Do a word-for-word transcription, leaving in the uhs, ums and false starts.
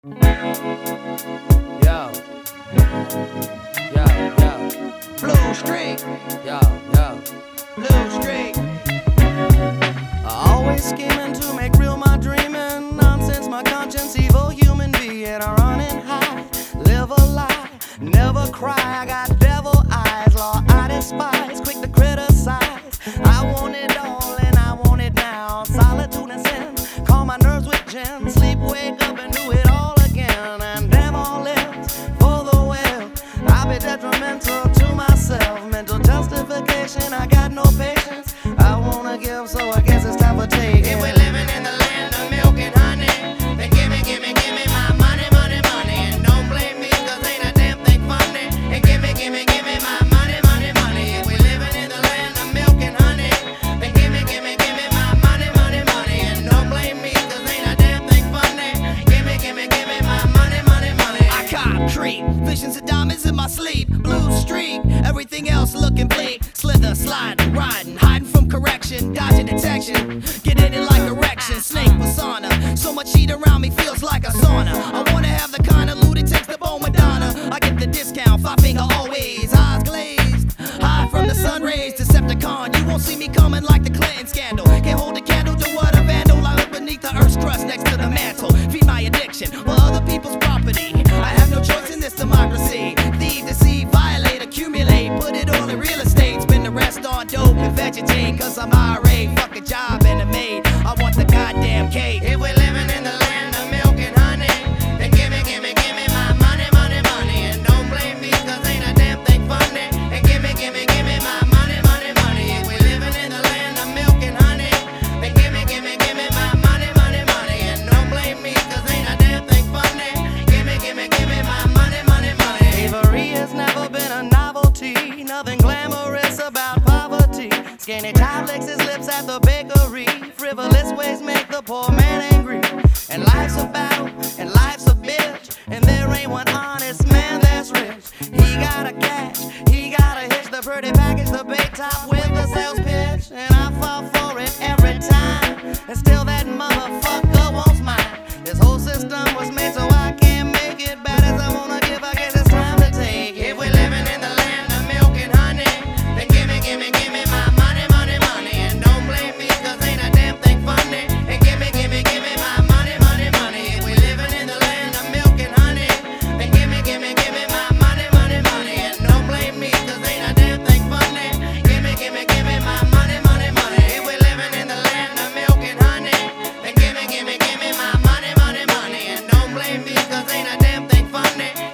Yo, yo, yo, Blue streak, yo, yo. blue streak. Always scheming to make real my dreaming. Nonsense, my conscience, evil human being. Running high, live a lie, never cry. I got devil eyes, law I despise, quick to criticize. I want it all and I want it now. Solitude and sin, calm my nerves with gin. Sleep, wake up and do it all again. And damn all else for the well. I'll be detrimental to myself. Mental justification, I got no patience. I wanna give, so I guess it's time for taking. If we're living in the land of milk and honey, then give me, give me, give me my money, money, money. And don't blame me, cause ain't a damn thing funny. And give me, give me, give me my money, money, money. If we're living in the land of milk and honey, then give me, give me, give me my money, money, money. And don't blame me, cause ain't a damn thing funny. Give me, give me, give me my money, money, money. I cop creep, visions of diamonds in my sleep. Blue streak, everything else looking bleak. Slither, sliding, riding, hiding from correction, dodging detection, getting it like erection, snake persona. So much heat around me feels like a sauna. I wanna have the kind of loot it takes to bone Madonna. I get the discount, five finger always, eyes glazed, hide from the sun rays. Decepticon, you won't see me coming like the Clinton scandal. Can't hold a candle to what a vandal. I live beneath the earth's crust next to the mantle. Feed my addiction while other people's property. I have no choice in this democracy. Thieve, deceive, violate, accumulate, put it all in real estate. Spend the rest on dope and vegetate, cause I'm irate. Fuck a job and a maid, I want the goddamn cake. If we're living in the land of milk and honey, then give me, give me, give me my money, money, money. And don't blame me, cause ain't a damn thing funny. And give me, give me, give me my money, money, money. If we're living in the land of milk and honey, then give me, give me, give me my money, money, money. And don't blame me, cause ain't a damn thing funny. Give me, give me, give me my money, money, money. Slavery has never been a novelty. Nothing glamorous about poverty. Skinny child licks his lips at the bakery. Frivolous ways make the poor man angry. And life's a battle, and life's a bitch. And there ain't one honest man that's rich. He got a cash, he got a hitch. The pretty package, the big top with the sales pitch. And I fall for it every time. And still that motherfucker wants mine. This whole system was made so I can't make it. Bad as I wanna give, I guess it's time to take it. If we're living in the land of milk and honey, then give me, give me, give me my money, money, money. And don't blame me, cause ain't a damn thing funny. And give me, give me, give me my money, money, money. If we're living in the land of milk and honey, then give me, give me, give me my money, money, money. And don't blame me, cause ain't a damn thing funny. Give me, give me, give me my money, money, money. If we're living in the land of milk and honey, then give me, give me, give me my money, money, money. And don't blame me, cause ain't a damn thing funny.